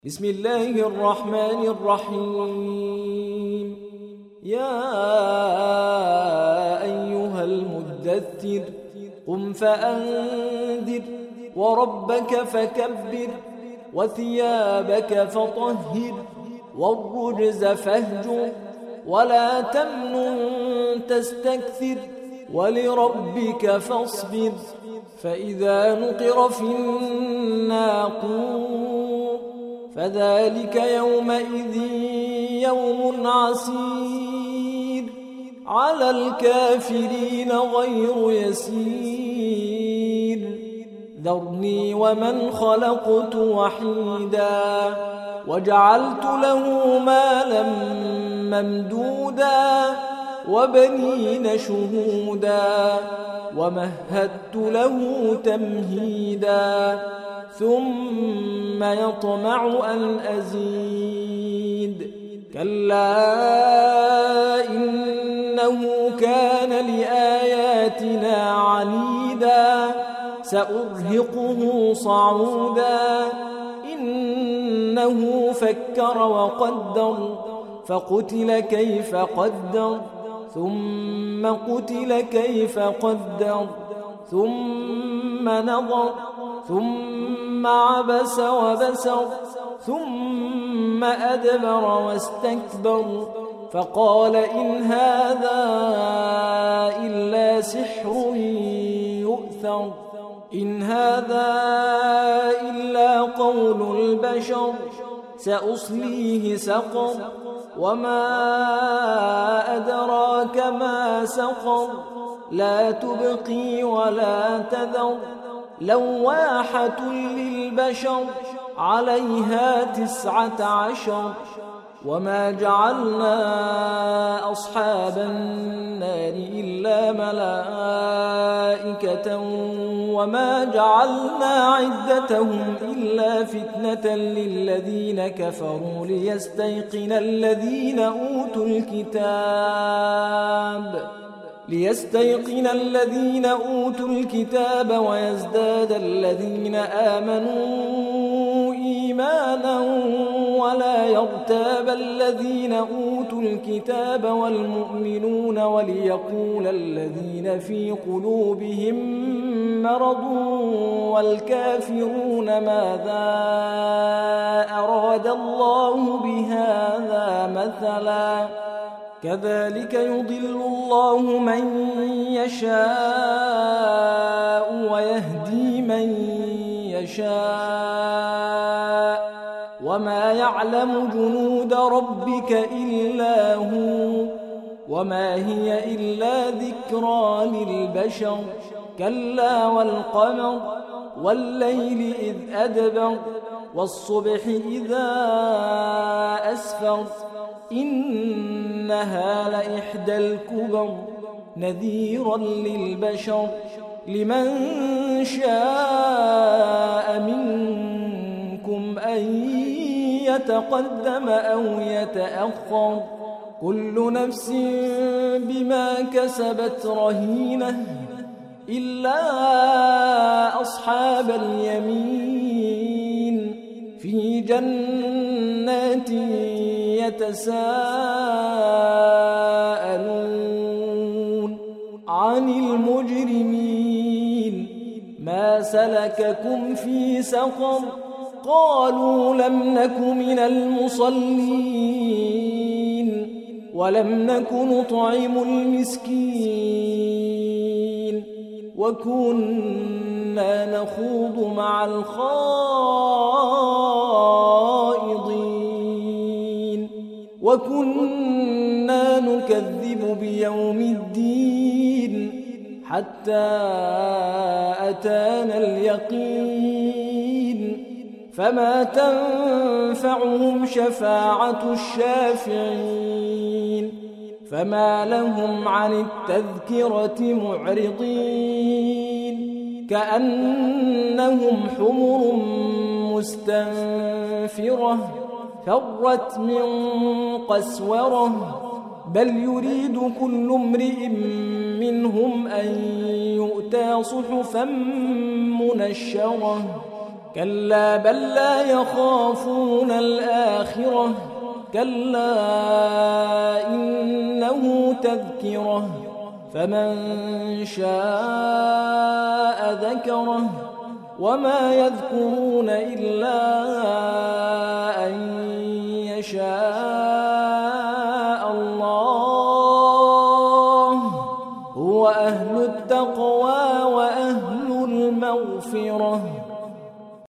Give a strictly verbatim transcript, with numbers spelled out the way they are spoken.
بسم الله الرحمن الرحيم. يا أيها المدثر قم فأنذر وربك فكبر وثيابك فطهر والرجز فاهجر ولا تمنن تستكثر ولربك فاصبر. فإذا نقر في الناقور فذلك يومئذ يوم عسير على الكافرين غير يسير. ذرني ومن خلقت وحيدا وجعلت له مالا ممدودا وبنين شهودا ومهدت له تمهيدا ثم يطمع أن أزيد. كلا إنه كان لآياتنا عنيدا سأرهقه صعودا. إنه فكر وقدر فقتل كيف قدر ثم قتل كيف قدر ثم نظر ثم عبس وبسر ثم أدبر واستكبر فقال إن هذا إلا سحر يؤثر. إن هذا إلا قول البشر سأصليه سقر وما أدراك ما سقر لا تبقي ولا تذر لواحة للبشر عليها تسعة عشر. وما جعلنا أصحاب النار إلا ملائكة وما جعلنا عدتهم إلا فتنة للذين كفروا ليستيقن الذين أوتوا الكتاب ليستيقن الذين أوتوا الكتاب ويزداد الذين آمنوا إيمانا ولا يرتاب الذين أوتوا الكتاب والمؤمنون وليقول الذين في قلوبهم مرض والكافرون ماذا أراد الله بهذا مثلا. كذلك يضل الله من يشاء ويهدي من يشاء وما يعلم جنود ربك إلا هو وما هي إلا ذكرى للبشر. كلا والقمر والليل إذ أدبر والصبح إذا أسفر إنها لإحدى الكبر نذيرا للبشر لمن شاء منكم أن يتقدم أو يتأخر. كل نفس بما كسبت رهينة إلا أصحاب اليمين في جنات يتساءلون عن المجرمين ما سلككم في سقر قالوا لم نك من المصلين ولم نك نطعم المسكين وكنا نخوض مع الخائضين وكنا نكذب بيوم الدين حتى أتانا اليقين فما تنفعهم شفاعة الشافعين. فما لهم عن التذكرة معرضين كأنهم حمر مستنفرة فرت من قسورة بل يريد كل امرئ منهم أن يؤتى صحفا منشرة كلا بل لا يخافون الآخرة كلا إنه تذكرة فمن شاء ذكره وما يذكرون إلا أن يشاء الله هو أهل التقوى